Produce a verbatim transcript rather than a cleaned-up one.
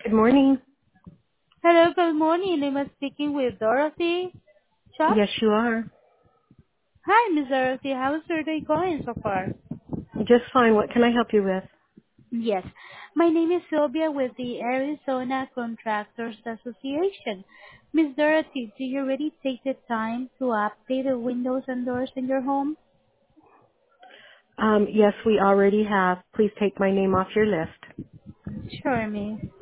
Good morning. Hello, good morning. I'm speaking with Dorothy Shop. Yes, you are. Hi, Miss Dorothy. How's your day going so far? Just fine. What can I help you with? Yes. My name is Sylvia with the Arizona Contractors Association. Miss Dorothy, do you really take the time to update the windows and doors in your home? Um, yes, we already have. Please take my name off your list. Sure, me.